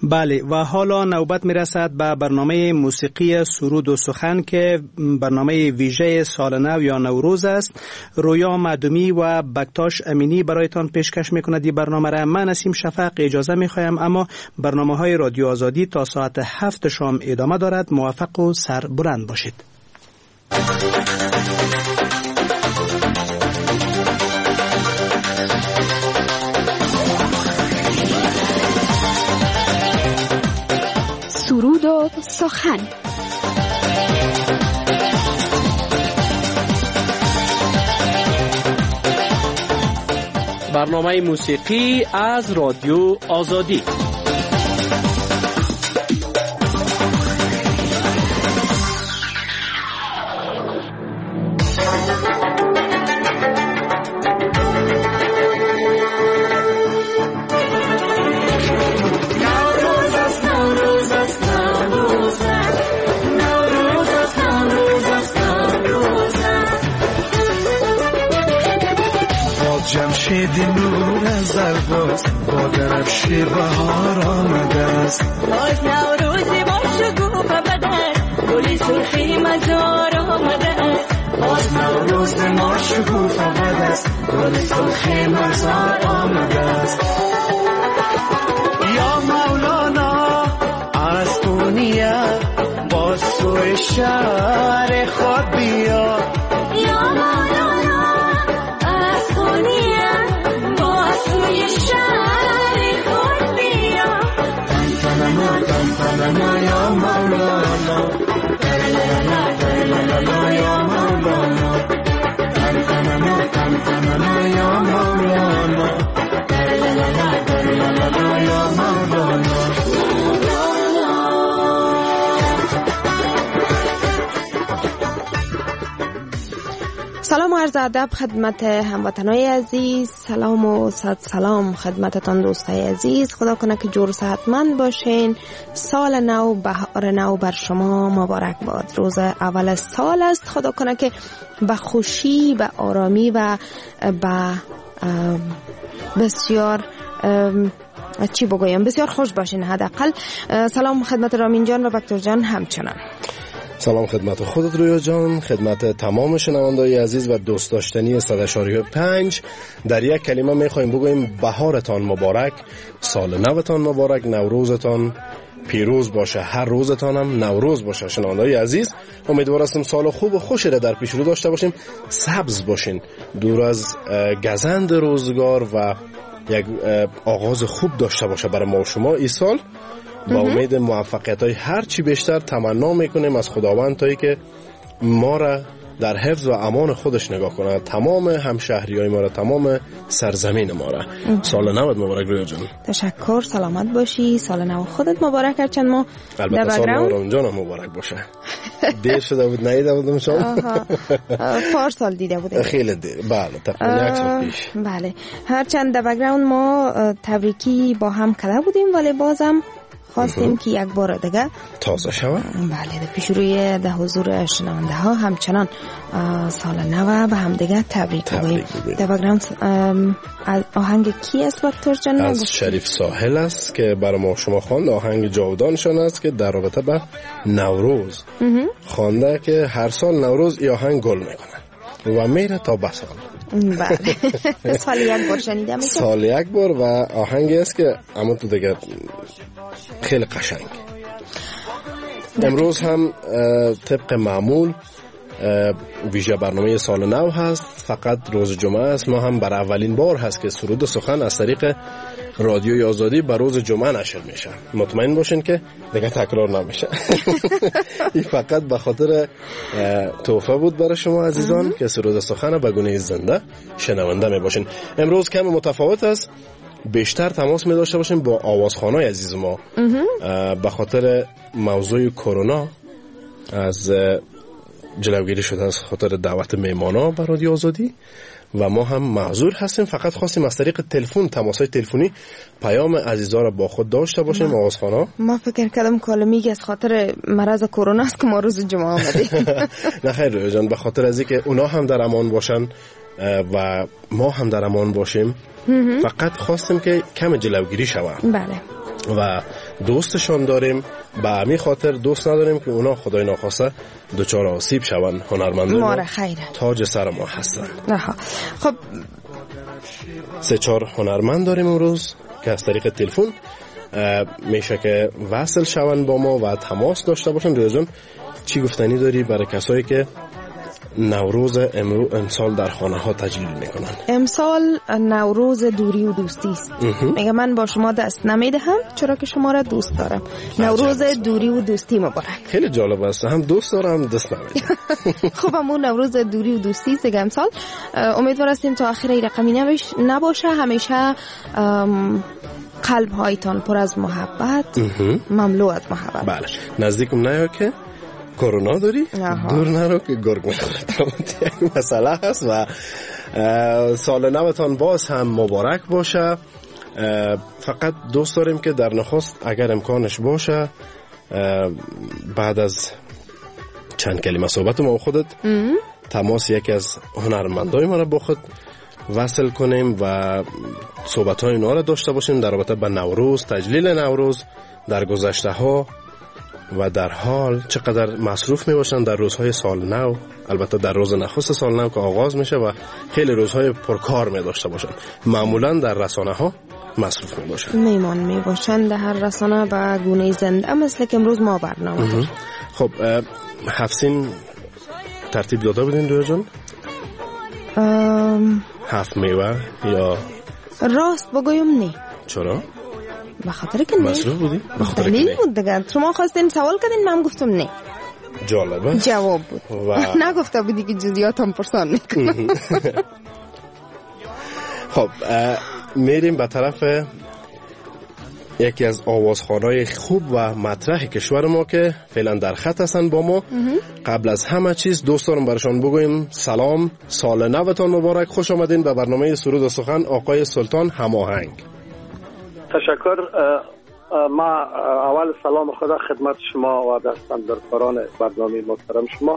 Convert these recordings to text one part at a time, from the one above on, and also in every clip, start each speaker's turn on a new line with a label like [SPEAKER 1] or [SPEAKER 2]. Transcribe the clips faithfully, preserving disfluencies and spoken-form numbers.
[SPEAKER 1] بله و حالا نوبت میرسد به برنامه موسیقی سرود و سخن که برنامه ویژه سال نو یا نوروز است. رویا معدومی و بکتاش امینی برایتان پیشکش میکند این برنامه را. من نسیم شفق اجازه میخوایم، اما برنامه های رادیو آزادی تا ساعت هفت شام ادامه دارد. موفق و سربلند باشید.
[SPEAKER 2] سرود و سخن.
[SPEAKER 3] برنامه موسیقی از رادیو آزادی.
[SPEAKER 4] جمشید نور از درباز با درفشی بهار آمده است.
[SPEAKER 5] باز نوروزی با شکوفه بدست گلی سرخی مزار آمده است.
[SPEAKER 4] باز نوروز ما شکوفه بدست گلی سرخی مزار آمده است. یا مولانا از دنیا با سوی شهر خود بیا.
[SPEAKER 5] یا مولانا از دنیا با سوی شهر خود بیا.
[SPEAKER 4] تنتننا تنتننا یا مولانا تنتننا تنتننا یا مولانا تنتننا تنتننا یا مولانا تنتننا تنتننا یا مولانا.
[SPEAKER 6] سلام و عرض ادب خدمت هموطنای عزیز. سلام و صد سلام خدمتتان دوستای عزیز. خدا کنه که جور و صحتمند باشین. سال نو، بهار نو بر شما مبارک باد. روز اول سال است. خدا کنه که به خوشی، به آرامی و به بسیار چی بگویم بسیار خوش باشین. حداقل سلام خدمت رامین جان و بکتور جان همچنان.
[SPEAKER 7] سلام خدمت خودت رویا جان، خدمت تمام شنوندگان عزیز و دوست داشتنی صد و شش پنج. در یک کلمه میخوایم بگویم بهارتان مبارک، سال نوتان مبارک، نوروزتان پیروز باشه، هر روزتان هم نوروز باشه. شنوندگان عزیز امیدوار هستم سال خوب و خوشی را در پیش رو داشته باشیم، سبز باشین، دور از گزند روزگار و یک آغاز خوب داشته باشه برای ما و شما این سال. با امید موفقیت های هر چی بیشتر تمنا میکنیم از خداوند تایی که ما را در حفظ و امان خودش نگاه کنه، تمام همشهری های ما را، تمام سرزمین ما را. سال نوت مبارک رویا جان.
[SPEAKER 6] تشکر، سلامت باشی. سال نو خودت مبارک. هرچند ما
[SPEAKER 7] البته سال نو رامین جان هم مبارک باشه. دیر شده بود نیده بودم شما.
[SPEAKER 6] پارسال دیده بوده.
[SPEAKER 7] خیلی دیر. بله تقریبا یک سال پیش.
[SPEAKER 6] بله هرچند در بگراوند ما تبریکی با هم کرده بودیم، ولی بازم خواستیم که یک بار دیگه
[SPEAKER 7] تازه شود.
[SPEAKER 6] بله در پیش روی ده حضور شنونده ها همچنان سال نو به هم دیگه تبریک بگوییم. در بگراوند آهنگ کی است بکتور جان؟
[SPEAKER 7] از شریف ساحل است که برای ما شما خواند. آهنگ جاودانشان است که در رابطه به نوروز خوانده که هر سال نوروز این آهنگ گل میکنه و میره تا بسال.
[SPEAKER 6] بله سال یک بار شنیده میشه.
[SPEAKER 7] سال یک بار و آهنگی است که اما تو دیگه خیلی قشنگ. امروز هم طبق معمول ویژه برنامه سال نو هست، فقط روز جمعه است. ما هم برای اولین بار هست که سرود سخن از طریق رادیوی آزادی بر روز جمعه نشر میشه. مطمئن باشین که دیگه تکرار نمیشه. این فقط به خاطر تحفه بود برای شما عزیزان که سرود سخن به گونه زنده شنونده می باشین. امروز کم متفاوت است، بیشتر تماس می داشته باشیم با آوازخوانای عزیز ما به خاطر موضوع کرونا. از جلوگیری شده از خاطر دعوت میمانا به رادیو آزادی و ما هم معذور هستیم. فقط خواستیم از طریق تلفن، تماس‌های تلفنی پیام عزیزا را با خود داشته باشیم. آوازخوانا
[SPEAKER 6] ما فکر کردم کالا میگه از خاطر مرض کرونا است که ما روز جمعه آمدیم.
[SPEAKER 7] نه خیر رویا جان، به خاطر از اینکه اونا هم در امان باشن و ما هم در امان باشیم. فقط خواستیم که کم جلوگیری شود.
[SPEAKER 6] بله.
[SPEAKER 7] و دوستشان داریم، به همین خاطر دوست نداریم که اونا خدای ناخواسته دچار آسیب شوند. هنرمندان ما تاج سر ما هستند.
[SPEAKER 6] خب
[SPEAKER 7] سه چهار هنرمند داریم امروز که از طریق تلفن میشه که وصل شوند با ما و تماس داشته باشن. ریاضون چی گفتنی داری برای کسایی که نوروز امرو امسال در خانه ها تجلیل میکنن؟
[SPEAKER 6] امسال نوروز دوری و دوستی است. میگه من با شما دست نمیدهم چرا که شما را دوست دارم. نوروز دوری و دوستی مبارک.
[SPEAKER 7] خیلی جالب است، هم دوست دارم هم دست نمیدم.
[SPEAKER 6] خب همون نوروز دوری و دوستی است امسال. امیدوار هستیم تا آخر این رقمی نباشه. همیشه قلب هایتان پر از محبت، مملو از محبت.
[SPEAKER 7] بله، نزدیکم نیا که کرونا داری، دور نرو که گرگ میخوره. یک مسئله هست و سال نوتان باز هم مبارک باشه. فقط دوست داریم که در نخست اگر امکانش باشه بعد از چند کلمه صحبت ما خودت تماس یکی از هنرمندای ما را با خود وصل کنیم و صحبت های اینا را داشته باشیم در رابطه با نوروز، تجلیل نوروز در گذشته ها و در حال چقدر مصروف می باشن در روزهای سال نو. البته در روز نخست سال نو که آغاز میشه و خیلی روزهای پرکار می داشته باشن. معمولا در رسانه ها مصروف می باشن،
[SPEAKER 6] میمان می باشن در هر رسانه و گونه زنده، مثل که امروز ما برنامه داریم.
[SPEAKER 7] خب هفت ترتیب داده بودین دویا جان؟
[SPEAKER 6] ام...
[SPEAKER 7] هفت میوه یا
[SPEAKER 6] راست بگویم نه.
[SPEAKER 7] چرا؟
[SPEAKER 6] بخاطر که نه
[SPEAKER 7] مصروف بودی؟
[SPEAKER 6] بخاطر دلیل بود دیگه. شما خواستین سوال کردین من گفتم نه.
[SPEAKER 7] جالبه.
[SPEAKER 6] جواب بود و... نگفته بودی که جزئیاتم پرسان میکنم.
[SPEAKER 7] خب میریم به طرف یکی از آوازخوانای خوب و مطرح کشور ما که فعلا در خط هستن با ما. قبل از همه چیز دوست دارم برشان بگویم سلام، سال نوتان مبارک، خوش آمدین به برنامه سرود و سخن آقای سلطان هماهنگ.
[SPEAKER 2] تشکر. ما اول سلام خدا خدمت شما و دستاندرکاران برنامه محترم شما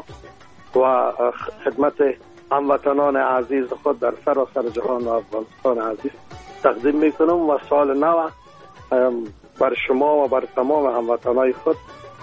[SPEAKER 2] و خدمت هموطنان عزیز خود در سراسر جهان و افغانستان عزیز تقدیم میکنم و سال نو بر شما و بر تمام هموطنان خود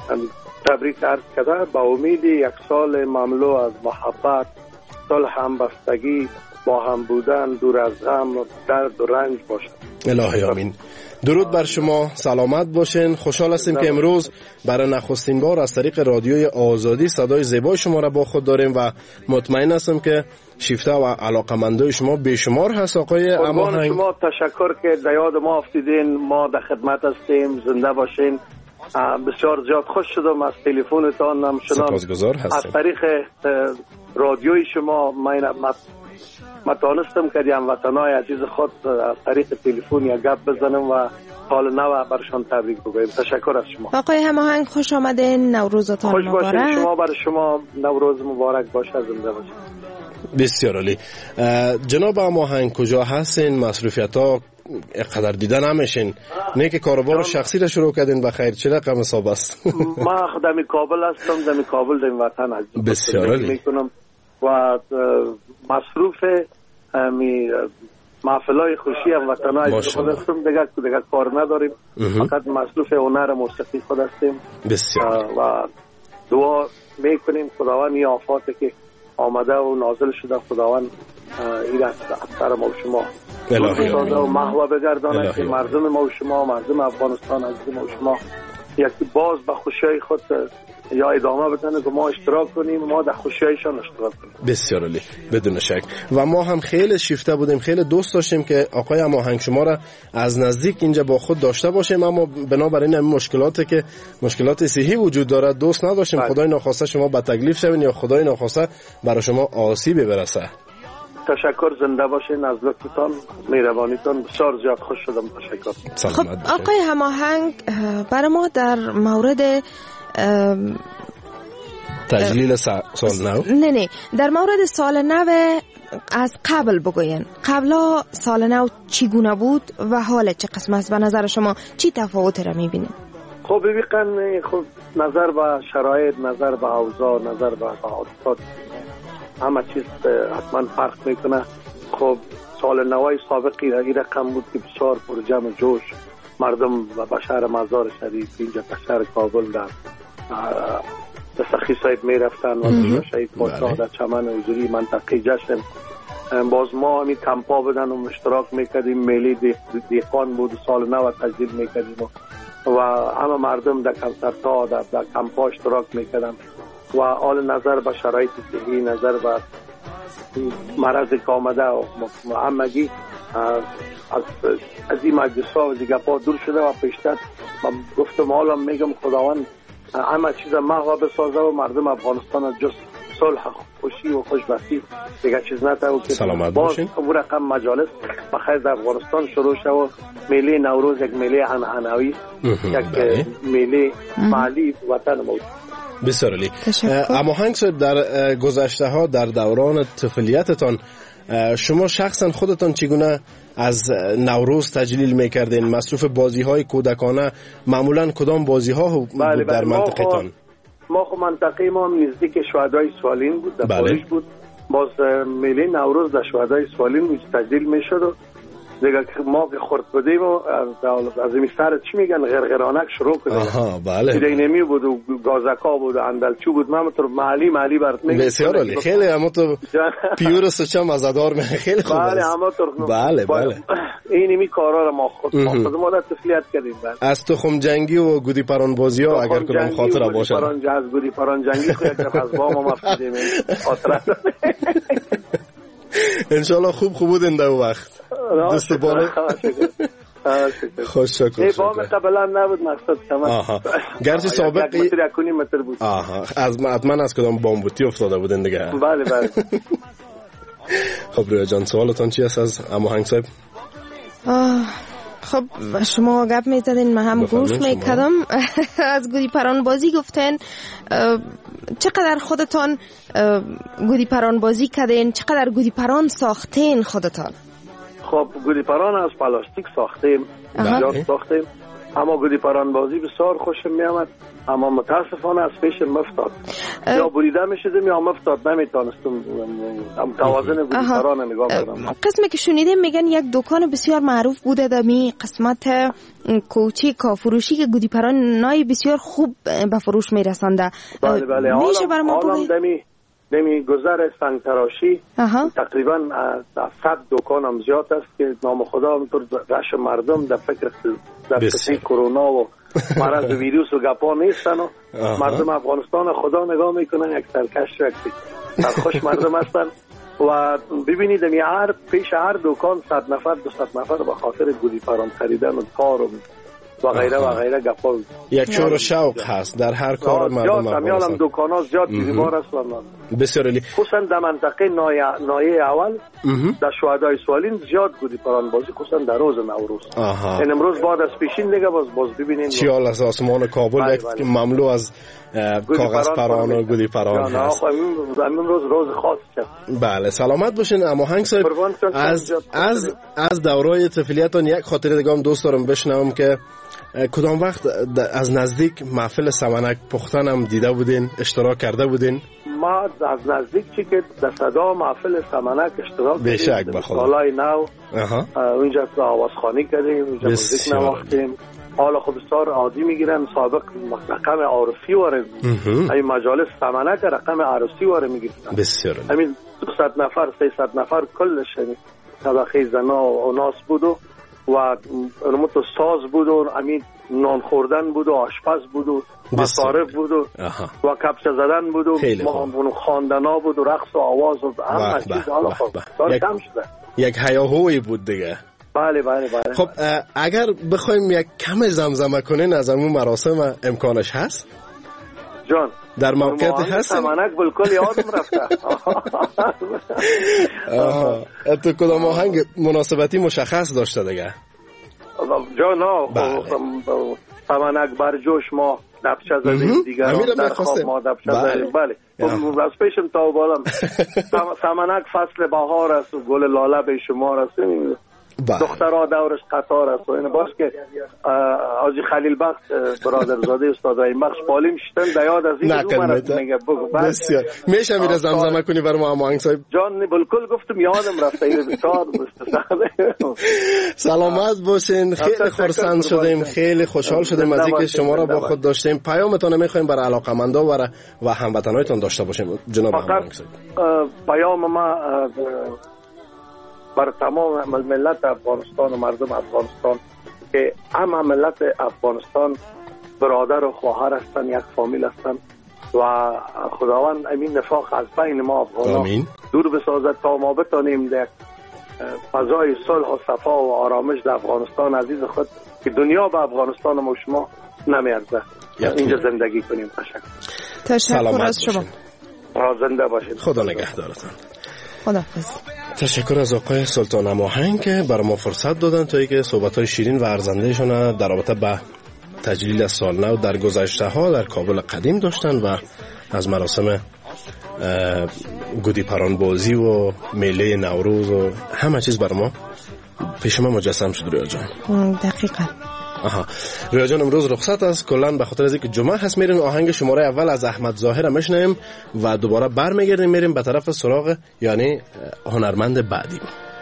[SPEAKER 2] تبریک عرض کرده با امید یک سال مملو از محبت، صلح، همبستگی، با هم بودن، دور از غم، درد و رنج باشد.
[SPEAKER 7] الهی آمین. درود بر شما، سلامت باشین. خوشحال هستیم که امروز برای نخستین بار از طریق رادیوی آزادی صدای زیبای شما را با خود داریم و مطمئن هستم که شیفته و علاقمندای شما بیشمار هست. آقای هماهنگ،
[SPEAKER 2] شما تشکر که در یاد ما افتیدین. ما در خدمت هستیم، زنده باشین. بسیار زیاد خوش شدم از تلفنتان. همچنان
[SPEAKER 7] سپاسگزار هستیم
[SPEAKER 2] از طریق رادیوی شما من ما تانستم که دیم وطنای عزیز خود از طریق تلفن یا گپ بزنم و حال نو برشان تبریک بگویم. تشکر از شما.
[SPEAKER 6] آقای هماهنگ خوش آمدین، نوروزتان
[SPEAKER 2] خوش
[SPEAKER 6] مبارک.
[SPEAKER 2] خوش باشین. شما برای شما نوروز مبارک باشه، زنده باشین.
[SPEAKER 7] بسیار عالی. جناب هماهنگ کجا هستین؟ مصروفیت ها قدر دیدن نمیشین، نه که کاروبار شخصی را شروع کردین؟ بخیر چه رقم حساب است؟
[SPEAKER 2] ما خدمی کابل هستم، دمی کابل دمی وطن عزیز
[SPEAKER 7] بسیار عالی
[SPEAKER 2] میکنم و مصروف می محفلای خوشی هم وطنای خود هستم. دیگه دیگه کار نداریم، فقط مصروف هنر موسیقی خود هستیم.
[SPEAKER 7] بسیار
[SPEAKER 2] و دعا میکنیم خداوند این آفاتی که آمده و نازل شده خداوند این از سر ما و شما
[SPEAKER 7] الهی
[SPEAKER 2] و محو بگردانه که مردم ما و شما، مردم افغانستان عزیز ما و شما یکی باز به خوشی خود یا ادامه بدن که ما اشتراک کنیم، ما در خوشیشان اشتراک کنیم.
[SPEAKER 7] بسیار عالی، بدون شک. و ما هم خیلی شیفته بودیم، خیلی دوست داشتیم که آقای هماهنگ شما را از نزدیک اینجا با خود داشته باشیم، اما بنابراین این مشکلاتی که مشکلات صحی وجود داره دوست نداشتیم بله. خدای ناخواسته شما به تکلیف شوین یا خدای ناخواسته برای شما آسیبی برسه.
[SPEAKER 2] تشکر، زنده باشین. از لطفتان، مهربانیتان بسیار زیاد خوش شدم. تشکر.
[SPEAKER 6] خب آقای هماهنگ برای ما در مورد
[SPEAKER 7] تجلیل سال نو
[SPEAKER 6] نه نه در مورد سال نو از قبل بگوین. قبلا سال نو چگونه بود و حال چه قسم است؟ به نظر شما چی تفاوت را میبینید؟
[SPEAKER 2] خب ببینید، خب نظر به شرایط، نظر به اوضاع، نظر به حادثات، همه چیز حتما فرق میکنه. خب سال نوای سابقی این رقم بود که بسیار پر جمع جوش، مردم و شهر مزار شریف اینجا در شهر کابل در به سخی صاحب می رفتن و شهید پاشا در چمن حضوری منطقه جشن باز ما همین کمپا بدن و اشتراک میکردیم. میلی دیخان بود سال نو تجدید میکردیم و همه مردم در کنسرت ها در, در کمپا اشتراک میکردن و آل نظر به شرایط صحی نظر به مرض که آمده و همگی از از این مجلس ها و دیگه پا دور شده و پیشتر گفتم حالا میگم خداوند همه چیز محو بسازه و مردم افغانستان جز صلح خوشی و خوشبختی دیگه چیز نته و که باز اون رقم مجالس بخیر در افغانستان شروع شد و میله نوروز یک میله عنعنوی یک میله محلی وطن ما.
[SPEAKER 7] بسیار عالی. اما هنگ صاحب در گذشته ها در دوران طفولیتتان شما شخصا خودتان چگونه از نوروز تجلیل میکردین؟ مصروف بازی های کودکانه معمولا کدام بازی ها بود
[SPEAKER 2] بله
[SPEAKER 7] در منطقه تان؟
[SPEAKER 2] ما خو منطقه ما نزدیک شهدای سوالین بود در پاریس بود. باز میله نوروز در شهدای سوالین بود تجلیل میشد و دیگه ما که خورد بودیم و از این سر چی میگن غرغرانک شروع کردیم.
[SPEAKER 7] آها بله.
[SPEAKER 2] دینمی بود و گازکا بود و اندلچو بود. من تو محلی محلی برات میگم.
[SPEAKER 7] بسیار عالی. خیلی اما تو پیور سوچا مزه‌دار می خیلی خوب.
[SPEAKER 2] بله اما تو
[SPEAKER 7] بله بله.
[SPEAKER 2] اینمی کارا رو ما خود خود ما تسلیت کردیم.
[SPEAKER 7] از تخم جنگی و گودی پران بازی ها اگر کدام خاطره باشه.
[SPEAKER 2] پران جاز گودی پران جنگی خو یک از با ما مفیدیم خاطره.
[SPEAKER 7] انشالله خوب خوب بودین در وقت. دست بالا. خوش شکر.
[SPEAKER 2] ای بام قبلا نبود مقصد کمان.
[SPEAKER 7] آها. گرچه سابق
[SPEAKER 2] یک متر یکونی متر بود.
[SPEAKER 7] آها. از حتما از کدام بامبوتی افتاده بودین دیگه.
[SPEAKER 2] بله بله.
[SPEAKER 7] خب رویا جان سوالتان چی است از عمو هنگ صاحب؟
[SPEAKER 6] خب شما گپ میزدین من هم گوش میکردم. از گودی پران بازی گفتین چقدر خودتان گودی پران بازی کردین؟ چقدر گودی پران ساختین خودتان؟
[SPEAKER 2] خب گودی پران از پلاستیک ساختیم زیاد ساختیم اما گودی پران بازی بسیار خوشم میامد اما متاسفانه از پیش مفتاد یا بریده میشدم یا مفتاد نمیتونستم هم توازن گودی پران نگاه کنم.
[SPEAKER 6] قسمی که شنیدیم میگن یک دکان بسیار معروف بوده دمی قسمت کوچی کافروشی که گودی پران نای بسیار خوب به فروش میرسنده.
[SPEAKER 2] بله بله.
[SPEAKER 6] میشه برای ما بگید؟
[SPEAKER 2] نمی گذر سنگ تراشی تقریبا صد دکان هم زیاد است که نام خدا همونطور رش مردم در فکر در قصه کرونا و مرض ویروس و گپا نیستن و مردم افغانستان خدا نگاه میکنن یک سرکش رکتی خوش مردم هستن و ببینید می هر پیش هر دکان صد نفر دو صد نفر به خاطر گودی پران خریدن و کار و و غیره و غیره گپا
[SPEAKER 7] یک شور و شوق هست در هر کار مردم
[SPEAKER 2] افغانستان. دکانا زیاد بیمار هستن.
[SPEAKER 7] بسیار عالی.
[SPEAKER 2] خصوصا در منطقه نایه اول در شهدای سوالین زیاد گودی پران بازی خصوصا در روز نوروز. این امروز بعد از پیشین دیگه باز باز ببینین
[SPEAKER 7] چی حال از آسمان کابل یک مملو از کاغذ پران و گودی پران هست.
[SPEAKER 2] امروز روز روز خاص شد.
[SPEAKER 7] بله سلامت باشین. اما هنگ صاحب از از از دورای طفولیتتون یک خاطره دیگه هم دوست دارم بشنوم که کدام وقت از نزدیک محفل سمنک پختن هم دیده بودین اشتراک کرده بودین؟
[SPEAKER 2] ما از نزدیک چی که در صدا محفل سمنک اشتراک
[SPEAKER 7] به شک بخدا
[SPEAKER 2] سالای نو اونجا آوازخوانی کردیم اونجا موزیک نواختیم. حالا خب بسیار عادی میگیرن سابق رقم عارفی واره این مجالس سمنک رقم عارفی واره میگیرن
[SPEAKER 7] بسیار
[SPEAKER 2] همین دویست نفر سیصد نفر کلش طبقه زنا و ناس بود و و رموت ساز بود و همین نان خوردن بود و آشپز بود و مصارف بود و و کپچه زدن بود و خواندنا بود و رقص و آواز و همه چیز. حالا خب کم شده
[SPEAKER 7] یک هیاهویی بود دیگه.
[SPEAKER 2] بله بله بله.
[SPEAKER 7] خب اگر بخوایم یک کم زمزمه کنین از همون مراسم امکانش هست؟
[SPEAKER 2] جان
[SPEAKER 7] در موقعیت هست؟
[SPEAKER 2] سمنک بالکل یادم رفته.
[SPEAKER 7] تو کدام آهنگ مناسبتی مشخص داشته دیگه؟
[SPEAKER 2] جان نه سمنک برجوش ما دبچه زدیم دیگران در خواب ما دبچه زدیم. بله از پیشم تا بالم سمنک فصل بهار است و گل لاله به شما است. دخترها دورش قطار است و این باش که آجی خلیل بخش برادرزاده استاد این بخش پالیم شدن دیاد از این
[SPEAKER 7] نکنید
[SPEAKER 2] میگه بگو
[SPEAKER 7] بسیار میشه میره زمزمه کنی بر ما هماهنگ صاحب
[SPEAKER 2] جان بالکل گفتم یادم رفته این بسیار
[SPEAKER 7] سلامت باشین. خیلی خرسند شدیم، خیلی خوشحال شدیم از اینکه شما را با خود داشتیم. پیامتون میخوایم برای علاقمندا و و هموطنانتون داشته باشیم جناب هماهنگ صاحب.
[SPEAKER 2] پیام ما بر تمام ملت افغانستان و مردم افغانستان که همه ملت افغانستان برادر و خواهر هستند، یک فامیل هستند و خداوند امین نفاق از بین ما افغانان دور بسازد تا ما بتانیم در فضای صلح و صفا و آرامش در افغانستان عزیز خود که دنیا به افغانستان و شما نمیارزه اینجا زندگی کنیم. تشکر.
[SPEAKER 6] تشکر از شما.
[SPEAKER 2] زنده باشید.
[SPEAKER 7] خدا نگهدارتان.
[SPEAKER 6] خداحافظ.
[SPEAKER 7] تشکر از آقای سلطان هماهنگ که برای ما فرصت دادن تا اینکه صحبت‌های شیرین و ارزنده‌شون در رابطه با تجلیل سال نو در گذشته ها در کابل قدیم داشتن و از مراسم گودی پران بازی و میله نوروز و همه چیز برای ما پیش ما مجسم شد. رویا جان
[SPEAKER 6] دقیقاً.
[SPEAKER 7] آها رویا جان امروز رخصت است کلاً به خاطر از اینکه جمعه هست. میریم آهنگ شماره اول از احمد ظاهر میشنیم و دوباره برمیگردیم میریم به طرف سراغ یعنی هنرمند بعدی.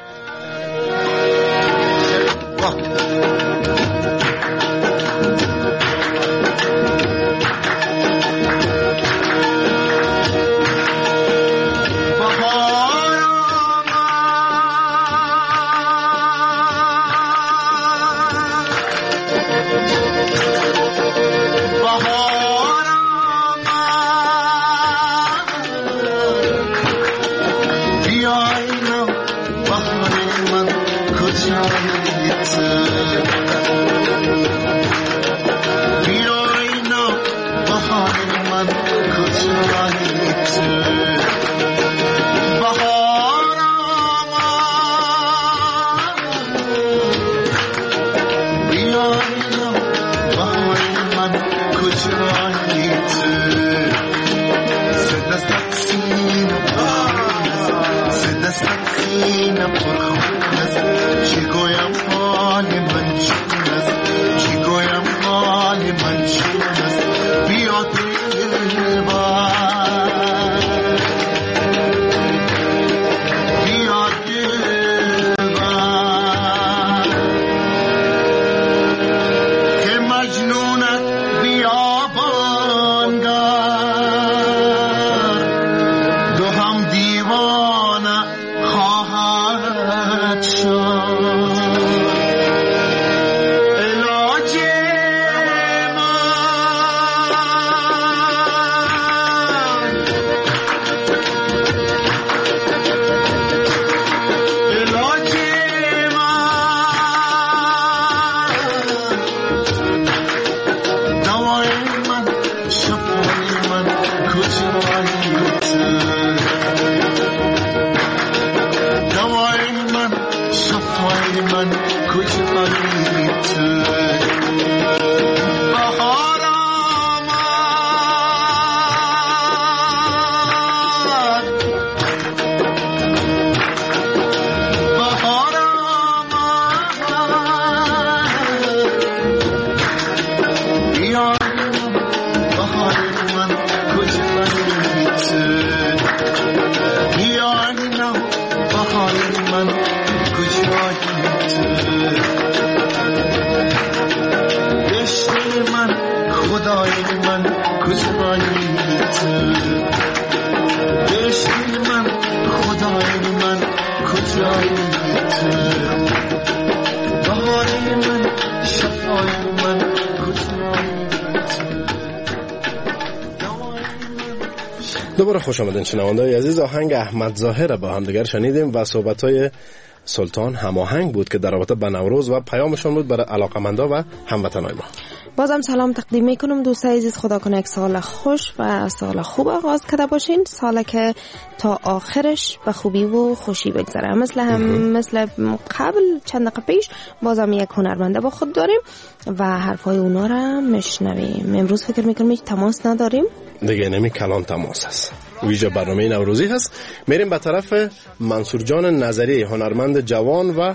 [SPEAKER 7] دوباره خوش آمدین شنونده‌های عزیز. آهنگ احمد ظاهر با هم دیگر شنیدیم و صحبت‌های سلطان هماهنگ بود که در رابطه با نوروز و پیامشون بود برای علاقه‌مندا و هموطنان ما.
[SPEAKER 6] بازم سلام تقدیم میکنم دوستای عزیز. خدا کنه یک سال خوش و سال خوب آغاز کرده باشین، سالی که تا آخرش به خوبی و خوشی بگذره. مثل هم مثل قبل چند دقیقه پیش بازم یک هنرمنده با خود داریم و حرفای اونا رو میشنویم. امروز فکر میکنم هیچ تماس نداریم
[SPEAKER 7] دیگه، نمی کلان تماس هست، ویژه برنامه نوروزی هست. میریم به طرف منصور جان نظری، هنرمند جوان و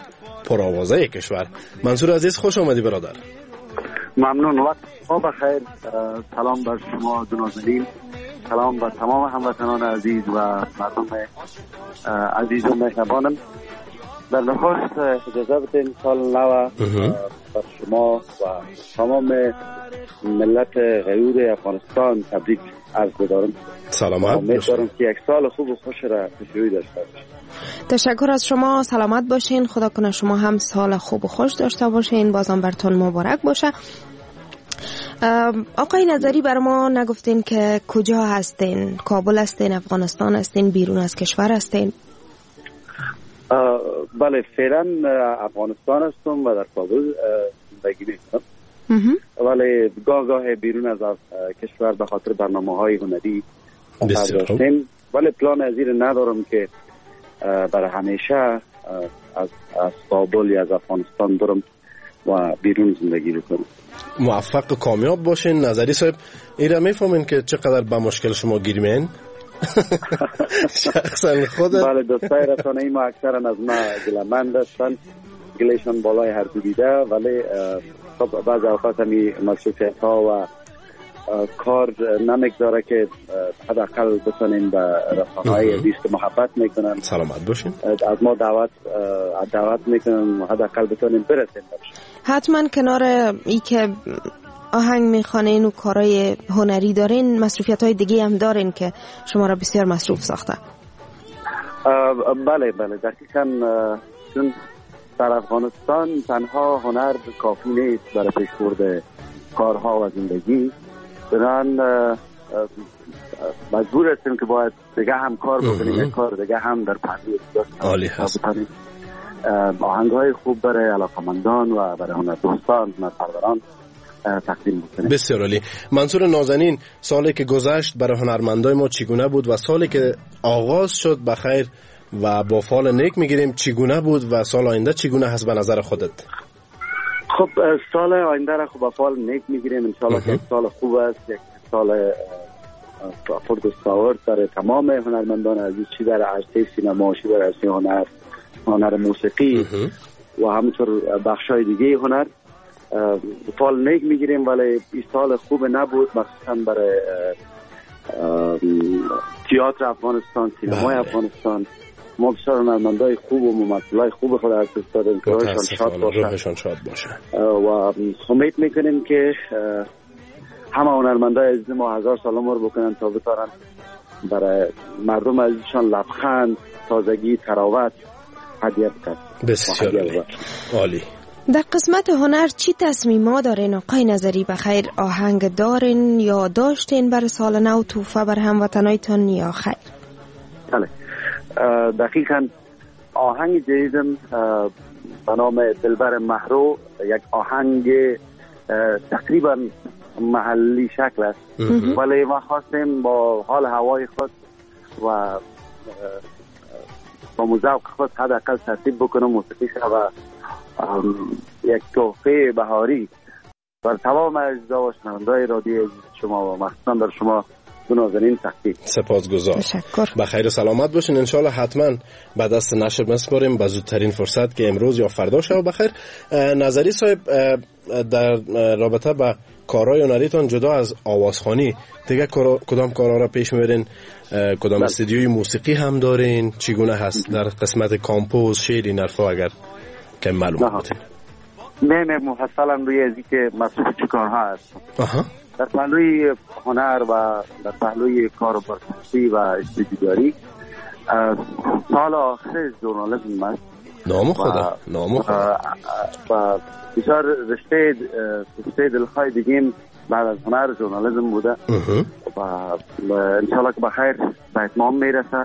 [SPEAKER 7] پرآوازه کشور. منصور عزیز خوش آمدی برادر.
[SPEAKER 8] ممنون. وقت شما بخیر. سلام بر شما نازنین، سلام بر تمام هموطنان عزیز و مردم عزیز و مهربانم. در نخست اجازه بدین سال نو بر شما و تمام ملت غیور افغانستان تبریک عرض بدارم.
[SPEAKER 7] سلامت باشید.
[SPEAKER 8] امیدوارم که یک سال خوب و خوش را پیشروی داشته باشید.
[SPEAKER 6] تشکر از شما، سلامت باشین. خدا کنه شما هم سال خوب و خوش داشته باشین. بازم براتون مبارک باشه. آقای نظری بر ما نگفتین که کجا هستین؟ کابل هستین، افغانستان هستین، بیرون از کشور هستین؟
[SPEAKER 8] بله فعلا افغانستان هستم و در کابل زندگی میکنم، ولی گاه گاه بیرون از کشور به خاطر برنامه های هنری داشتیم، ولی پلان از این ندارم که برای همیشه از از کابل یا از افغانستان برم و بیرون زندگی بکنم.
[SPEAKER 7] موفق و کامیاب باشین. نظری صاحب ایره میفهمین که چقدر به مشکل شما گیرمین؟ شخصا خود
[SPEAKER 8] بله دوستای رسانه‌ای ما اکثرا از ما گله‌مند هستن، گلهشان بالای هر دو دیده، ولی خب بعض اوقات همی مصروفیت ها و کار نمیگذاره که حداقل بتونیم به رسانه‌های عزیز که محبت میکنن
[SPEAKER 7] سلامت باشین
[SPEAKER 8] از ما دعوت دعوت میکنن و حداقل بتونیم برسیم.
[SPEAKER 6] حتما کنار ای که آهنگ میخوانین و کارهای هنری دارین، مصروفیت های دیگه هم دارین که شما را بسیار مصروف ساخته.
[SPEAKER 8] بله بله دقیقاً، چون در افغانستان تنها هنر کافی نیست برای پیشبرد کارها و زندگی، بنابراین مجبور هستیم که باید دیگه هم کار بکنیم، کار دیگه هم در پهلوی
[SPEAKER 7] عالی هست.
[SPEAKER 8] آهنگ‌های خوب برای علاقمندان و برای هنردوستان، هنرپروران تقدیم بکنیم.
[SPEAKER 7] بسیار عالی. منصور نازنین، سالی که گذشت برای هنرمندای ما چگونه بود و سالی که آغاز شد بخیر و با فال نیک میگیریم چگونه بود و سال آینده چگونه هست به نظر خودت؟
[SPEAKER 8] خب سال آینده را خب با فال نیک میگیریم انشالله که سال خوب است، یک سال پرگستاور در تمام هنرمندان عزیز، چی در عرصه سینما، چی در عرصه هنر، هنر موسیقی و همینطور بخشای دیگه هنر. فال نیک میگیریم، ولی این سال خوب نبود مخصوصا برای تئاتر افغانستان، سینمای افغانستان. ما بسیار هنرمندای خوب و ممثلای خوب خود از دست دادیم که روحشان شاد باشه.
[SPEAKER 7] روحشان شاد باشه
[SPEAKER 8] و امید میکنیم که همه هنرمندای عزیز ما هزار سال عمر بکنن تا بتارن برای مردم عزیزشان لبخند، تازگی، تراوت هدیه بکنن.
[SPEAKER 7] بسیار عالی.
[SPEAKER 6] در قسمت هنر چی تصمیمات دارین آقای نظری؟ بخیر آهنگ دارین یا داشتین برای سال نو توفه بر هموطنایتان یا خیر؟
[SPEAKER 8] بله دقیقاً آهنگ جدیدم به نام دلبر محرو، یک آهنگ تقریبا محلی شکل است، ولی ما خواستیم با حال هوای خود و با موزوق خود حداقل ترتیب بکنم موسیقی و یک تحفه بهاری بر تمام اجزا و شنونده‌های رادیو شما و مخصوصا در شما نازنین تقدیم.
[SPEAKER 7] سپاسگزار.
[SPEAKER 6] تشکر.
[SPEAKER 7] بخیر و سلامت باشین. انشالله حتما بعد از نشر مسپاریم به زودترین فرصت که امروز یا فردا شب بخیر. نظری صاحب در رابطه با کارهای هنریتان جدا از آوازخوانی دیگه کدام کارها را پیش میبرین؟ کدام استودیوی موسیقی هم دارین؟ چگونه هست در قسمت کامپوز، شعر، این حرفا اگر که معلوم بودین؟
[SPEAKER 8] نه نه مفصلا روی ازی که مصروف چه کارها هست. در پهلوی هنر و در پهلوی کار و برنامه‌نویسی و استودیوگری سال آخر ژورنالیسم است.
[SPEAKER 7] نام خدا نام خدا
[SPEAKER 8] و بسیار رشته رشته دلخواه دیگه بعد از هنر ژورنالیسم بوده و انشالله که بخیر به اتمام میرسه.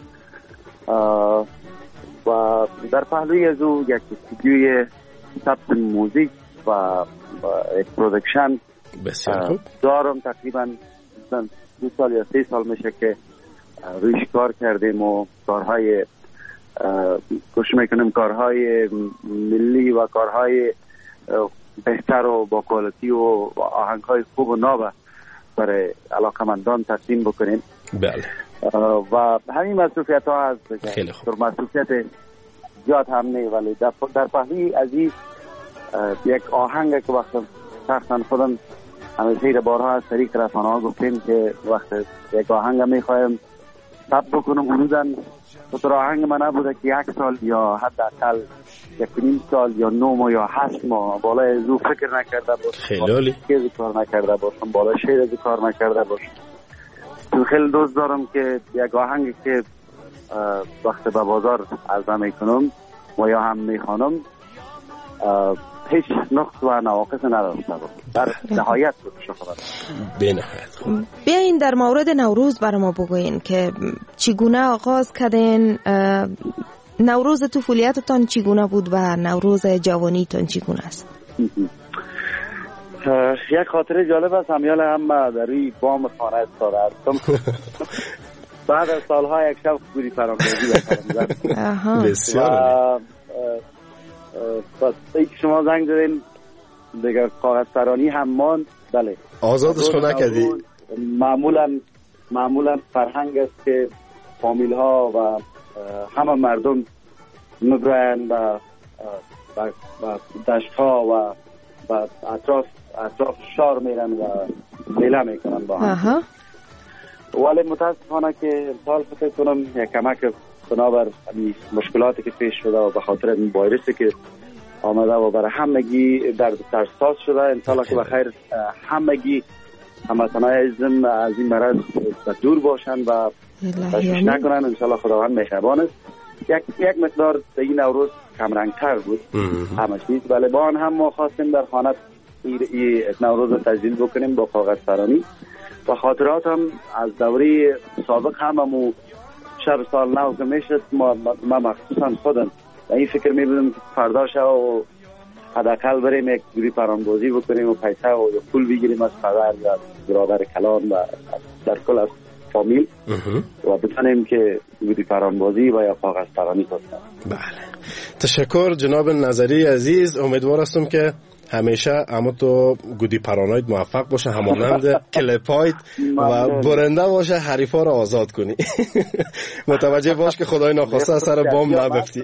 [SPEAKER 8] و در پهلوی از او یک استودیوی ثبت موزیک و یک پرودکشن
[SPEAKER 7] بسیار خوب
[SPEAKER 8] دارم. تقریبا دو سال یا سه سال میشه که رویش کار کردیم و کارهای کوشش میکنیم کارهای ملی و کارهای بهتر و با کوالیتی و آهنگهای خوب و ناب برای علاقمندان تقدیم بکنیم.
[SPEAKER 7] بله.
[SPEAKER 8] و همین مصروفیت ها هست.
[SPEAKER 7] خیلی خوب.
[SPEAKER 8] مصروفیت زیاد هم نه، ولی در, در پهلوی عزیز یک آهنگ که وقت شخصا خودم همیشه بارها از طریق رسانه ها گفتیم که وقت یک آهنگ میخوایم ثبت بکنم حدوداً خطر آهنگ من نبوده که یک سال یا حداقل یک نیم سال یا نه ماه یا هشت ماه بالای از او فکر نکرده باشم،
[SPEAKER 7] خیلی
[SPEAKER 8] چیزی کار نکرده باشم، بالای شعر از کار نکرده باشم. تو خیلی دوست دارم که یک آهنگی که وقت به بازار عرضه میکنم و یا هم میخوانم هیچ نقص و نواقص نداشته باشه، در نهایت بشه خبر
[SPEAKER 7] به نهایت.
[SPEAKER 6] بیاین در مورد نوروز برای ما بگوین که چگونه آغاز کردین، نوروز طفولیتتان چگونه بود و نوروز جوانیتان چگونه است؟
[SPEAKER 8] یک خاطره جالب است. همیال هم در روی بام خانه استاده هستم. بعد از سالها یک شب گوری فراموزی بکنم
[SPEAKER 7] بسیار
[SPEAKER 8] پس ای که شما زنگ دادین دیگر کاغذ سرانی هم ماند. بله
[SPEAKER 7] آزادش خود نکردی.
[SPEAKER 8] معمولا معمولا فرهنگ است که فامیل ها و همه مردم میبرن و دشت ها و و اطراف اطراف شار میرن و میله میکنن با هم. ولی متاسفانه که امسال فکر کنم یک کمک بنابر مشکلاتی که پیش شده و به خاطر این ویروسی که آمده و برای همگی در ترساز شده، انشالله که بخیر همگی هموطنان عزیزم از این مرض دور باشن و تشویش نکنن. انشالله خداوند مهربان است. یک یک مقدار این نوروز کمرنگتر بود همش نیست، ولی با آن هم ما خواستیم در خانه این نوروز رو تجلیل بکنیم با کاغذ سرانی و خاطرات هم از دوره سابق هممو شب سال نو که میشد ما, ما مخصوصا خودم و این فکر میبودم فردا شب و حداقل بریم یک گوری پرانبازی بکنیم و پیسه و پول بگیریم از پدر یا برادر کلان و در کل از فامیل و بتونیم که گوری پرانبازی و یا کاغذ پرانی کنیم.
[SPEAKER 7] بله تشکر جناب نظری عزیز. امیدوار هستم که همیشه اما تو گودی پرانایت موفق باشه، همانند کلپایت و برنده باشه، حریفا رو آزاد کنی. متوجه باش که خدای ناخواسته از سر بام نبفتی.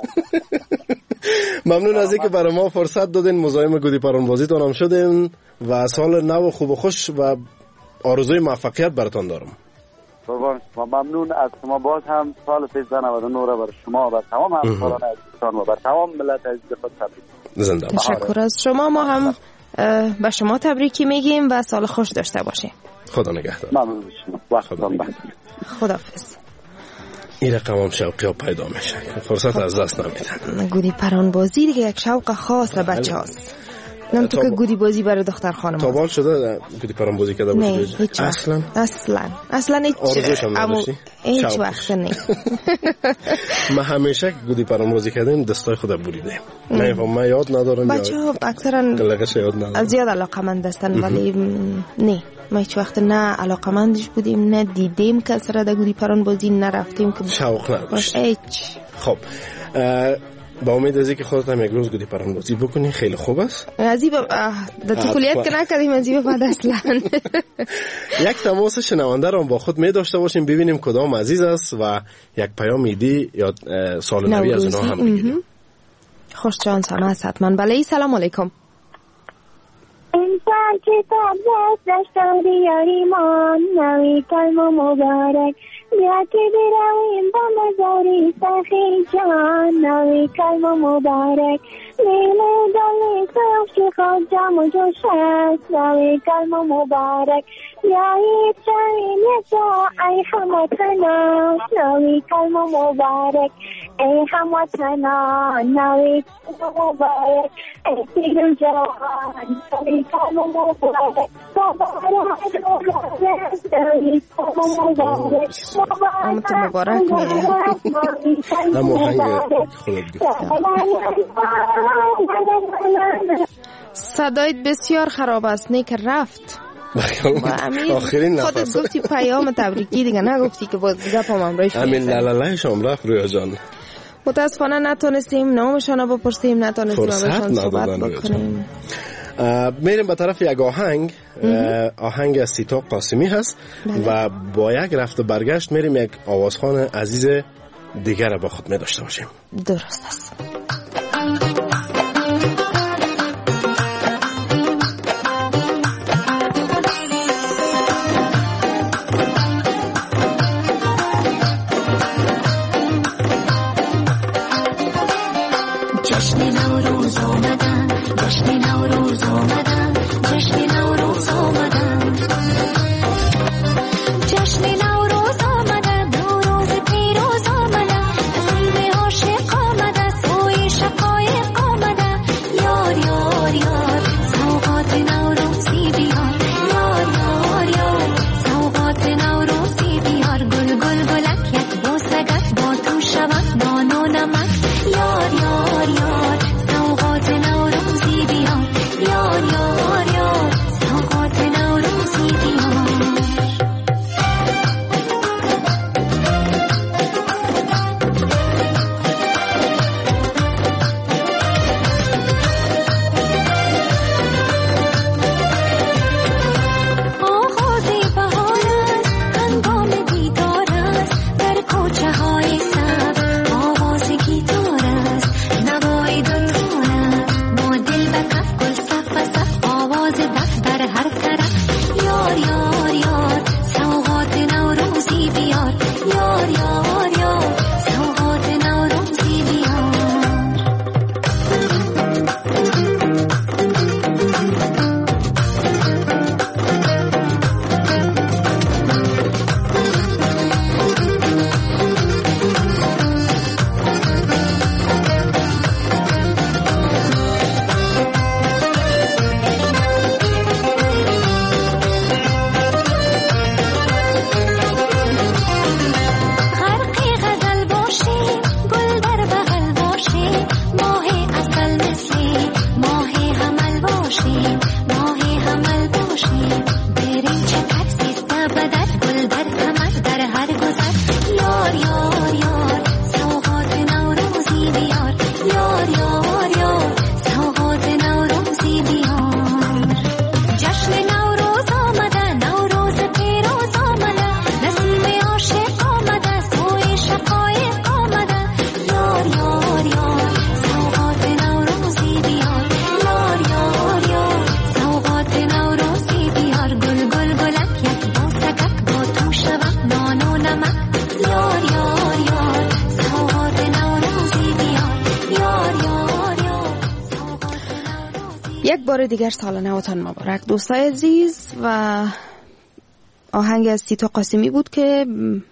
[SPEAKER 7] ممنون از اینکه برای ما فرصت دادین، مزاحم گودی پرانبازی تونم شدین و سال نو خوب و خوش و آرزوی موفقیت براتون دارم.
[SPEAKER 8] قربان و ممنون از شما. باز هم سال سیزده نود و نه را برای شما و تمام همکاران عزیزان و بر تمام ملت عزیز خود تبریک.
[SPEAKER 7] زنده باشید.
[SPEAKER 6] تشکر از شما. ما هم به شما تبریکی میگیم و سال خوش داشته باشین.
[SPEAKER 7] خدا نگهدار.
[SPEAKER 8] ممنون شما. وقتتون بخیر.
[SPEAKER 6] خداحافظ.
[SPEAKER 7] این رقم هم شوقی ها پیدا میشه، فرصت از دست نمیدن.
[SPEAKER 6] گودی پرانبازی دیگه یک شوق خاص بچه هاست. نم تو که گودی بازی برای دختر خانم
[SPEAKER 7] تا بال شده گودی پرانبازی کرده باشی؟
[SPEAKER 6] نه هیچ اصلا اصلا اصلا هیچ هیچ وقت نه.
[SPEAKER 7] من همیشه گودی پرانبازی کردم دستای خودم بریدم. نه من یاد ندارم.
[SPEAKER 6] بچه ها اکثرا از زیاد علاقمند هستن ولی نه ما هیچ وقت نه علاقمندش بودیم نه دیدیم کسر در گودی پرانبازی نرفتیم که
[SPEAKER 7] شوق نداشت.
[SPEAKER 6] هیچ.
[SPEAKER 7] خب با امید از اینکه خودت هم یک روز گودی پرانبازی بکنی خیلی خوب است.
[SPEAKER 6] عزیز در طفولیت که نکردیم عزیز بعد اصلا.
[SPEAKER 7] یک تماس شنونده رو با خود می داشته باشیم ببینیم کدام عزیز است و یک پیام ایدی یا سال نوی از اونها هم بگیریم.
[SPEAKER 6] خوش شانس هم هست حتما. بله سلام علیکم.
[SPEAKER 9] انسان کتاب دست داشت دیاریمان نوی کلم و مبارک بیا که برویم با مزاری سخی جان نوی کلم و مبارک لیله دلی سرخ خود جام و جوش است نوی کلم و مبارک بیایید شویم یکجا ای هموطنان نوی کلم و مبارک ای هموطنان نوی کلم و مبارک ای پیرو جوان نوی کلم و مبارک مبارک نوی کلم و مبارک
[SPEAKER 6] آمت مبارک
[SPEAKER 7] همو هنگ خودت گفت.
[SPEAKER 6] صدایت بسیار خراب است نه که رفت و امیر خودت گفتی پیام تبریکی دیگه نگفتی که باز دیگه پام امرایش
[SPEAKER 7] امیر لالالای شام رفت رویا جان.
[SPEAKER 6] متاسفانه نتونستیم نامشان رو بپرسیم، نتونستیم باشان صحبت بکنیم.
[SPEAKER 7] میریم به طرف یک آهنگ. آهنگ از سیتا قاسمی هست و با یک رفت برگشت میریم یک آوازخوان عزیز دیگر با خود می داشته باشیم.
[SPEAKER 6] درست است. یک بار دیگر سال نوتان مبارک دوستای عزیز. و آهنگ از تیتو قاسمی بود که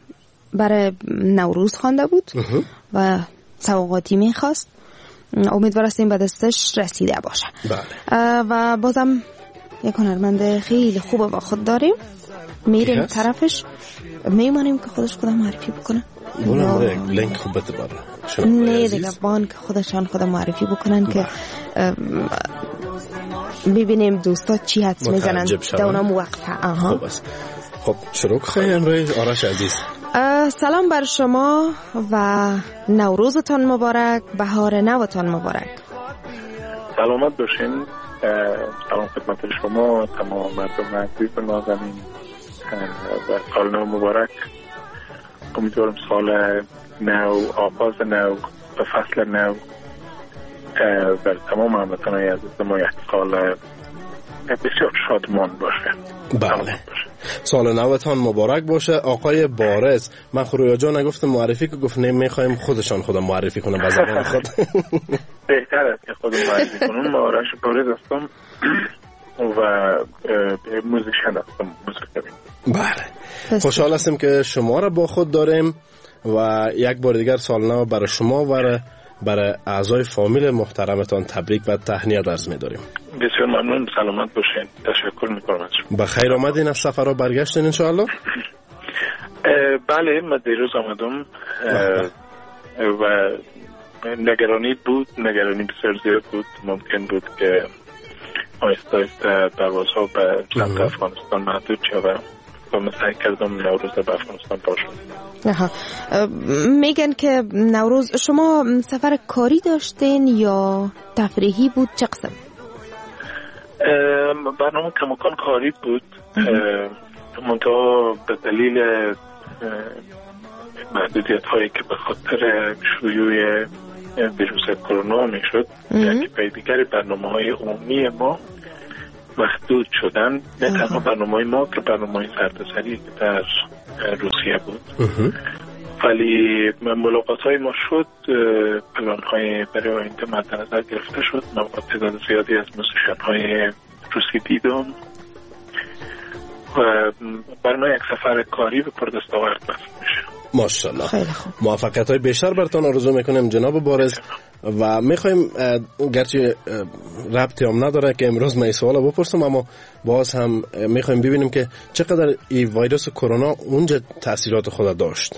[SPEAKER 6] برای نوروز خوانده بود و سوغاتی میخواست. امیدوار هستیم به دستش رسیده باشه. بله. و بازم یک هنرمند خیلی خوبه با خود داریم، میریم طرفش، میمانیم که خودش خودم معرفی بکنه.
[SPEAKER 7] بولم لینک خوب بده برای
[SPEAKER 6] نه دیگه بان که خودشان خودم معرفی بکنن که ببینیم دوستا چی حدس میزنن دونم وقفه. آها
[SPEAKER 7] خوب است. خب شروع کنیم امروز. آرش عزیز
[SPEAKER 6] سلام بر شما و نوروزتان مبارک، بهار نوتان مبارک.
[SPEAKER 10] سلامت باشین. سلام خدمت شما تمام مردم عزیز نازنین و سال نو مبارک. امیدوارم سال نو، آغاز نو و فصل نو بر تمام هموطنان عزیز ما یک سال بسیار شادمان باشه.
[SPEAKER 7] بله. سال نوتان مبارک باشه. آقای بارز، من خرویا جان نگفتم معرفی که گفت نه میخوایم خودشان خودم معرفی کنم به زبان خود.
[SPEAKER 10] بهتر است که خودم معرفی کنم. آرش بارز هستم و موزیشن هستم، موسیقی.
[SPEAKER 7] بله. خوشحال هستیم که شما را با خود داریم و یک بار دیگر سال نو برای شما و برای اعضای فامیل محترمتان تبریک و تهنیت عرض می‌داریم.
[SPEAKER 10] بسیار ممنون. سلامت باشین. تشکر می‌کنم از شما.
[SPEAKER 7] بخیر آمدین، از سفر رو برگشتین ان شاء الله؟
[SPEAKER 10] بله، من دیروز آمدم و نگرانی بود، نگرانی بسیار زیاد بود. ممکن بود که آیسته آیسته پروازها به سمت افغانستان محدود شود و من سعی کردم نوروز به افغانستان باشم.
[SPEAKER 6] آها. میگن که نوروز شما سفر کاری داشتین یا تفریحی بود؟ چه قسم؟
[SPEAKER 10] برنامه کماکان کاری بود، منتها به دلیل محدودیت هایی که به خاطر شیوع ویروس کرونا میشد، یعنی پای دیگر برنامه های عمومی ما محدود شدن. نه تنها برنامه های ما که برنامه های سرتاسری که در روسیه بود، ولی ملاقات های ما شد، پلان های برای آینده مد نظر گرفته شد. من با تعداد زیادی از موزیشن های روسی دیدم و برنامه یک سفر کاری به پردستاورد محسوب میشه.
[SPEAKER 7] ماشاءالله. موفقیت های بیشتر براتون آرزو میکنم جناب بارز و میخوایم گرچه ربطی هم نداره که امروز من این سوال بپرسم، اما باز هم میخوایم ببینیم که چقدر این ویروس کرونا اونجا تاثیرات خود داشت.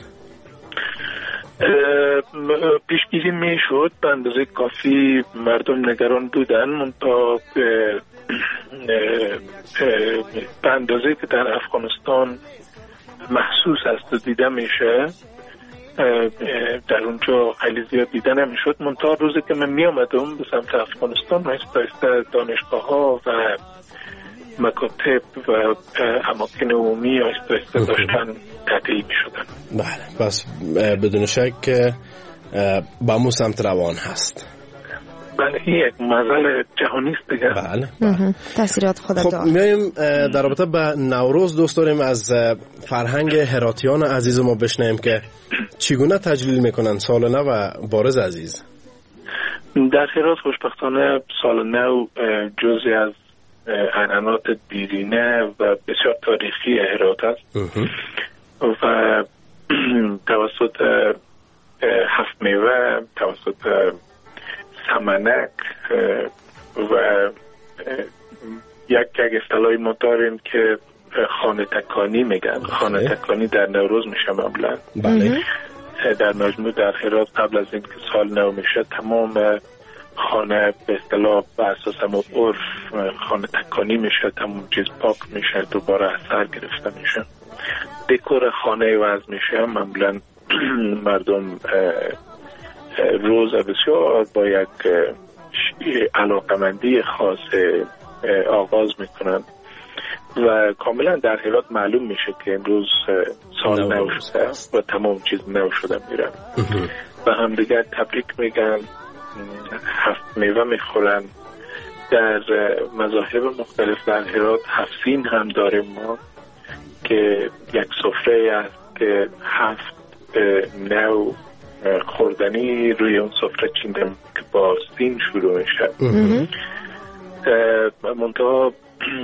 [SPEAKER 10] پیشگیری میشد، به اندازه کافی مردم نگران بودن، منتها به اندازه که در افغانستان محسوس است و دیده میشه در اونجا خیلی زیاد دیده نمیشد. منتها روزی که من می آمدم به سمت افغانستان، مثل دانشگاه ها و مکاتب و اماکن عمومی آیسته داشتن تعطیل می شدن.
[SPEAKER 7] بله، پس بدون شک با مو سمت روان هست.
[SPEAKER 10] بله، این یک مسئله جهانی است دیگه.
[SPEAKER 7] بله,
[SPEAKER 6] بله. تاثیرات خود
[SPEAKER 7] خب
[SPEAKER 6] داره.
[SPEAKER 7] میایم در رابطه با نوروز دوست داریم از فرهنگ هراتیان عزیز ما بشنویم که چگونه تجلیل میکنن سال نو و بارز عزیز.
[SPEAKER 10] در هرات خوشبختانه سال نو جزئی از عنعنات دیرینه و بسیار تاریخی هرات است و توسط هفت میوه، توسط سمنک و یک یک اصطلاحی ما داریم که خانه تکانی میگن. خانه تکانی در نوروز میشه معمولا.
[SPEAKER 7] بله.
[SPEAKER 10] در مجموع در هرات قبل از اینکه سال نو میشه تمام خانه به اصطلاح بر اساس همون عرف خانه تکانی میشه، تمام چیز پاک میشه، دوباره اثر گرفته میشه، دکور خانه وضع میشه. معمولا مردم روز بسیار با یک علاقمندی خاص آغاز میکنن و کاملا در هرات معلوم میشه که امروز سال نو شده و تمام چیز نو شده میرن و همدیگر تبریک میگن، هفت میوه میخورن. در مذاهب مختلف در هرات هفت سین هم داریم ما که یک سفره است که هفت نو خوردنی روی اون سفره چیندم که با سین شروع میشه. منتها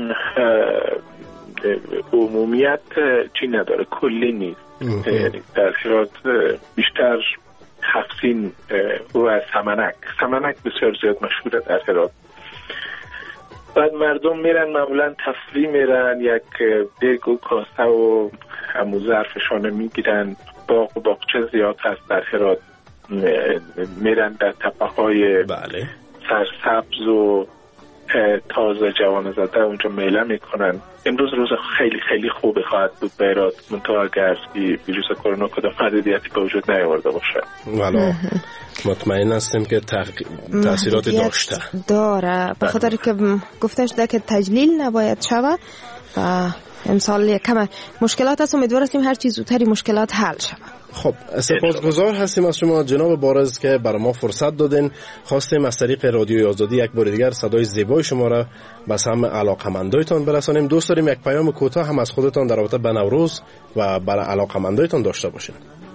[SPEAKER 10] عمومیت چی نداره، کلی نیست. یعنی در هرات بیشتر هفت سین و سمنک سمنک بسیار زیاد مشهوره در هرات. بعد مردم میرن معمولا تفریح میرن، یک دیگ و کاسه و همو ظرفشان میگیرن. باغ و باغچه زیاد هست در هرات، میرن در تپه های
[SPEAKER 7] بله.
[SPEAKER 10] سرسبز و تازه جوان زده اونجا میله میکنن. امروز روز خیلی خیلی خوبی خواهد بود به هرات، منتها اگر ویروس کرونا کدام محدودیتی به وجود نیاورده باشه.
[SPEAKER 7] والا مطمئن هستیم که تاثیراتی داشته
[SPEAKER 6] داره، به خاطر که گفتش ده که تجلیل نباید شود و امسال یک کم مشکلات هست. امیدوار هستیم هر چیز زودتری مشکلات حل شود.
[SPEAKER 7] خب سپاسگزار هستیم از شما جناب بارز که برای ما فرصت دادین. خواستیم از طریق رادیوی آزادی یک بار دیگر صدای زیبای شما را به سهم علاقمندایتان برسانیم. دوست داریم یک پیام کوتاه هم از خودتان در رابطه با نوروز و برای علاقمندایتان داشته باشین.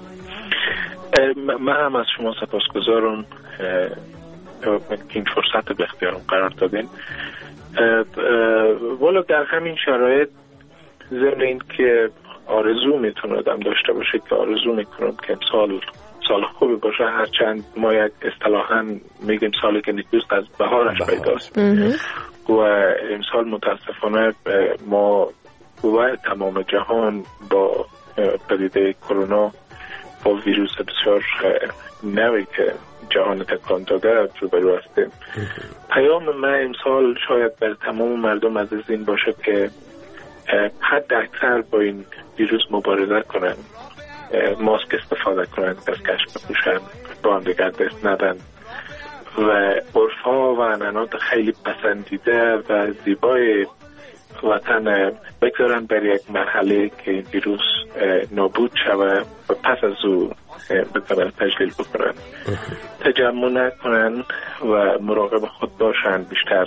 [SPEAKER 10] من هم از شما سپاسگزارم این فرصت به اختیارم قرار دادین. والا در همین شرایط ضمن این که آرزو میتونه آدم داشته باشه که آرزو میکنم که امسال سال خوبی باشه، هرچند ما یک اصطلاحاً میگیم سالی که نیکوست از بهارش پیداست و امسال متاسفانه ما و تمام جهان با پدیده کرونا با ویروس بسیار نوی که جهان تکان داده روبرو هستیم. پیام من امسال شاید بر تمام مردم عزیز این باشه که حد اکثر با این ویروس مبارزه کنن، ماسک استفاده کنن، دستکش بپوشن، با هم دیگر دست ندن و عرف‌ها و عنعنات خیلی پسندیده و زیبای وطن بگذارن بر یک مرحله که ویروس نابود شود و پس از او بتوان تجلیل بکنن. تجمع نکنن و مراقب خود باشن، بیشتر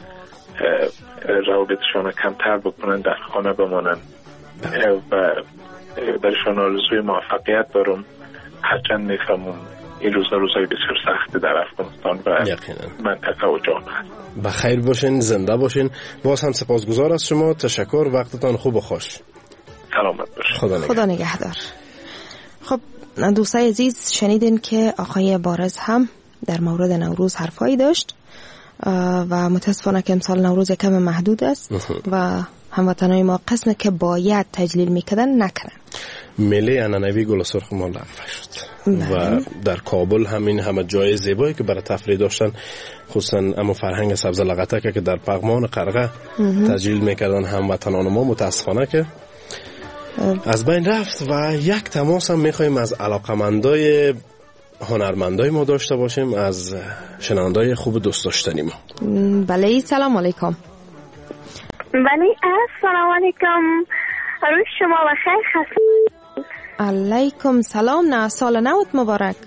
[SPEAKER 10] روابطشان کمتر بکنن، در خانه بمانن و برشان آرزوی موفقیت دارم. هرچند میفهمم این روزا روزای بسیار سخت در افغانستان و منطقه و جهان هست.
[SPEAKER 7] بخیر باشین، زنده باشین. باز هم سپاسگزار از شما. تشکر، وقتتان خوب و خوش.
[SPEAKER 10] سلامت باشین.
[SPEAKER 7] خدا نگهدار.
[SPEAKER 6] خدا نگهدار. خب دوستای عزیز، شنیدین که آقای بارز هم در مورد نوروز حرفایی داشت و متاسفانه که امسال نوروز کم محدود است و هموطنای ما قسم که باید تجلیل میکردن نکنن.
[SPEAKER 7] میله عنعنوی گل سرخ ما لغو شد و در کابل همین همه جای زیبایی که برای تفریح داشتن، خصوصا اما فرهنگ سبز لغتک که در پغمان قرقه تجلیل میکردن هموطنان ما، متاسفانه که از بین رفت. و یک تماس هم میخوایم از علاقمندای هنرمندای ما داشته باشیم، از شنوندای خوب دوست داشتنی ما.
[SPEAKER 6] بله، سلام علیکم.
[SPEAKER 9] بله، السلام علیکم. روز شما بخیر. خسته
[SPEAKER 6] علیکم سلام. نه سال نوت مبارک.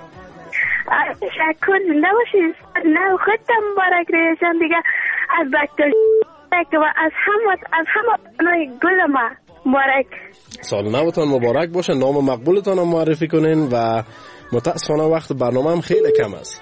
[SPEAKER 9] تشکر. زنده باشید. نه خودم مبارک ریشان دیگه از بکتر و از همه از همه گل ما مبارک.
[SPEAKER 7] سال نوتان مبارک باشه. نام مقبولتان هم معرفی کنین و متاسفانه وقت برنامه هم خیلی کم است.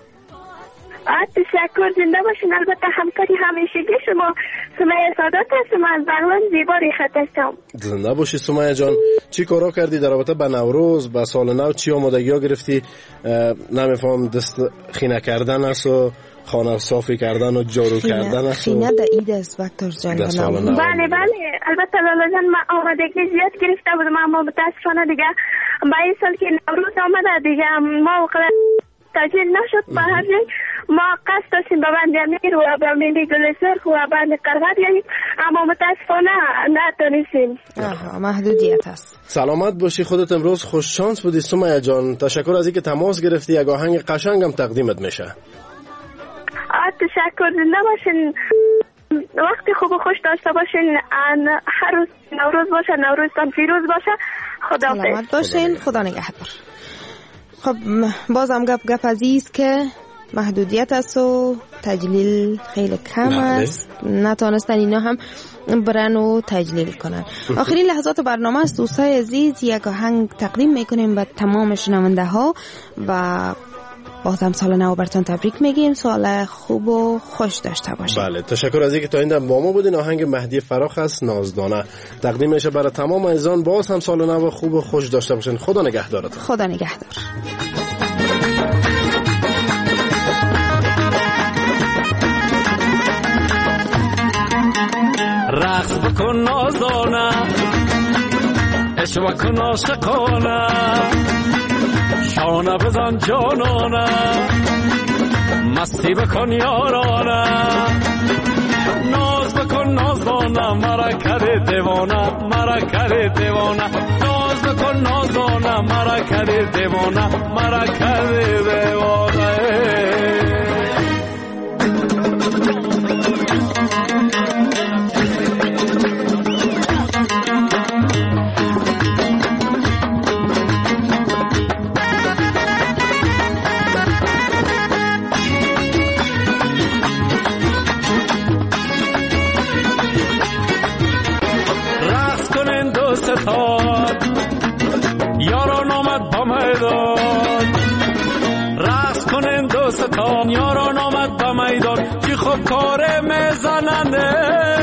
[SPEAKER 9] تشکر. زنده باشین. البته همکاری همیشگی شما سمیه سادات هستم، از بغلان زیباری خط هستم.
[SPEAKER 7] زنده باشی سمیه جان. چی کارا کردی در رابطه با نوروز، با سال نو؟ چی آمادگی ها گرفتی؟ نمیفهم دست خینه کردن است و خانه صافی کردن و جارو کردن است.
[SPEAKER 6] خینه در عید است وقتر جان.
[SPEAKER 9] بله بله، البته لالا جان ما آمادگی زیاد گرفته بودم، اما متاسفانه دیگه با این سال که نوروز آمده دیگه ما وقت تجلیل نشد. به هر جای ما قصد داشتیم به بند امیر و به ملی گل سرخ و بند قرقه بیاییم، اما متاسفانه نتونستیم.
[SPEAKER 6] آها، محدودیت هست.
[SPEAKER 7] سلامت باشی. خودت امروز خوش شانس بودی سمیه جان. تشکر از اینکه تماس گرفتی. یک آهنگ قشنگم تقدیمت میشه.
[SPEAKER 9] تشکر. زنده باشین. وقتی خوب و خوش داشته باشین. هر روز نوروز باشه، نوروزتان پیروز باشه. خدا حافظ.
[SPEAKER 6] سلامت باشین. خدا نگهدار. خب بازم گپ گپ عزیز که محدودیت است و تجلیل خیلی کم است، نتونستن اینا هم برن و تجلیل کنن. آخرین لحظات برنامه است دوستای عزیز، یک آهنگ تقدیم میکنیم به تمام شنونده ها و بازم سال نو براتون تبریک میگیم. سال خوب و خوش داشته باشید.
[SPEAKER 7] بله، تشکر از اینکه تا این با ما بودین. آهنگ مهدی فراخ است، نازدانه، تقدیم میشه برای تمام عزیزان. باز هم سال نو خوب و خوش داشته باشین. خدا نگهدارتون.
[SPEAKER 6] خدا نگهدار.
[SPEAKER 3] رقص بکن نازانه، عشق کن عاشقانه، شانه بزن جانانه، مستی بکن یارانه، ناز بکن نازانه، مرا کرده دیوانه، مرا کرده دیوانه، ناز بکن نازانه، مرا کرده دیوانه، مرا کرده دیوانه. یاران آمد با میدان، رقص کنین دوستان، یاران آمد با میدان، چی خوب کاره میزننه،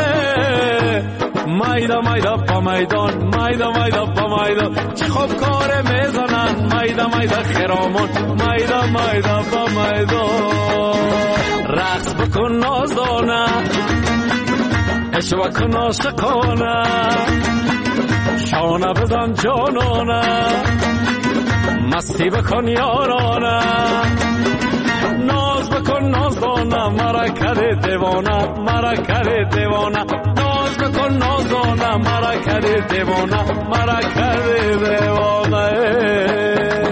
[SPEAKER 3] میدا میدا با میدان، میدا میدا با میدان، چی خوب کاره میزنن، میدا میدا خیرامون، میدا میدا با میدان. رقص بکن نازانه، عشق کن عاشقانه، شانه بزن جانانه، مستی بکن یارانه، ناز بکن نازانه، مرا کرده دیوانه، مرا کرده دیوانه، ناز بکن نازانه، مرا کرده دیوانه، مرا کرده دیوانه.